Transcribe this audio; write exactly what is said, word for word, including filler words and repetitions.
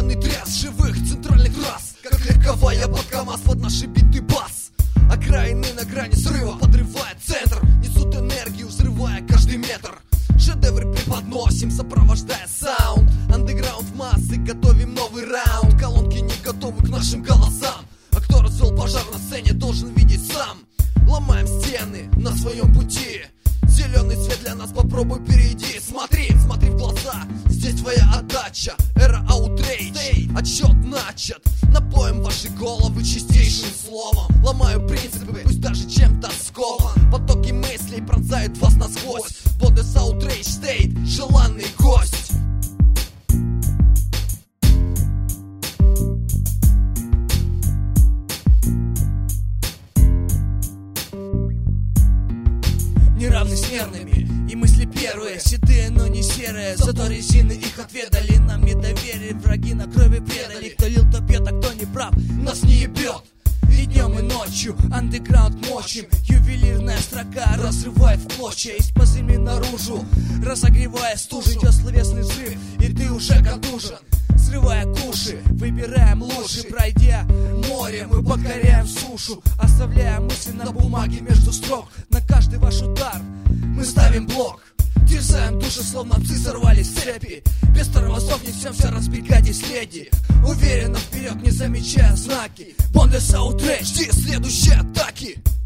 Бешеный тряс живых центральных трасс, как легковая под КамАЗ под наши биты бас. Окраины на грани срыва, подрывая центр, несут энергию, взрывая каждый метр. Шедевры преподносим, сопровождая саунд. Андеграунд в массы, готовим новый раунд. Колонки не готовы к нашим голосам, а кто развел пожар на сцене, должен видеть сам. Ломаем стены на своем пути, зеленый свет для нас, попробуй перейди. Смотри, смотри в глаза, здесь твоя отдача. Эра аутрейдж, отсчет начат. Напоим ваши головы чистейшим словом. Ломаю принципы, пусть даже чем-то скован. Потоки мыслей пронзают вас насквозь. Бодес аутрейдж стейт, желанный гость. Неравны с нервными, и мысли первые, седые, но не серые. Зато резины их отведали, нам не доверили. Враги на крови предали, кто лил, то пьет, а кто не прав, нас не ебет. И днем, и ночью андеграунд мочим. Ювелирная строка разрывает в клочья, из-под земли наружу, разогревая стужу. Идет словесный взрыв, и ты уже контужен. Срывая куши, выбираем лучше. Пройдя море, мы покоряем сушу, оставляя мысли на бумаге между строк. На каждый ваш удар мы ставим блок. Терзаем души, словно псы сорвались с цепи. Без тормозов несемся, разбегайтесь, леди. Уверенно вперед, не замечая знаки. Бодес аутрейдж, жди следующей атаки.